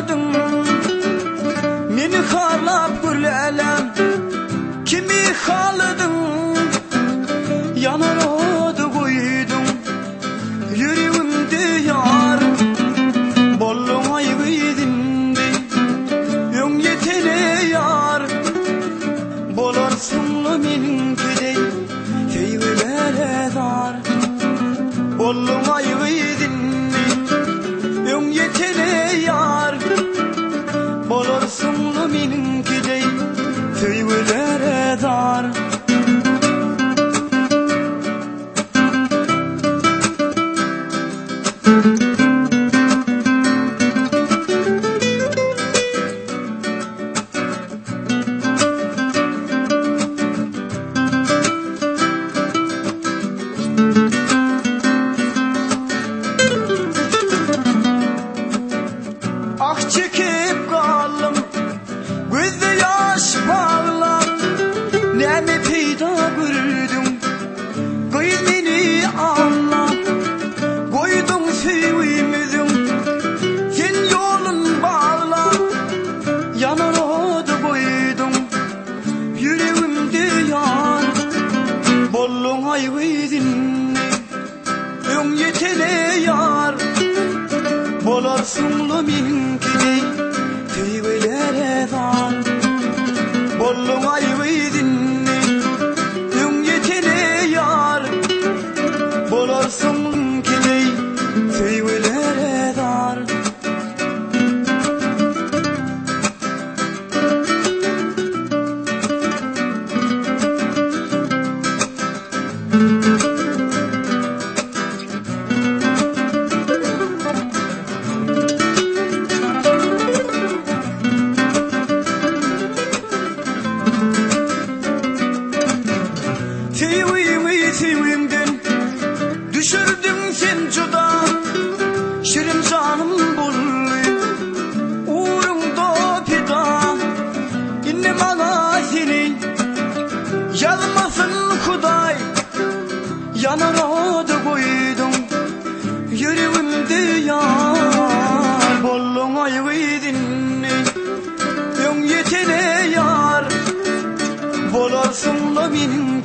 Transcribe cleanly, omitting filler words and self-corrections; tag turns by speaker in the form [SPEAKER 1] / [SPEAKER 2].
[SPEAKER 1] gördüm. Meni harlap gülelem, kimi halıdın? Yanar odu koydum, yüreğimde yar. Bollum aygıydindi, ön yetene yar. Bolarsın meninkidey, feylere dar. Bollum aygıydindi, ön yetene yar. Bolarsın meninkidey, feylere dar. Ah çekip kaldım, gözde yaş bağlar. Nemi peyda gördüm, kıyıl beni anla. Koydum sevimizim, sen yolun bağla. Yanar odu koydum, yüreğimde yar. Bollun aygıydın, ön yetene yar. Bolarsın meninkidey, feylere dar. Bollum aygıydın, ön yetene yar. Bolarsın meninkidey, feylere dar. Sevimden düşürdün sen cuda, şirin canım bullu, uğrunda pida. İnne bana seni yazmasın Huday. Yanar odu koydum, yüreğimde yar. Bollum aygıydın, ön yetene yar. Bolarsın meninkidey,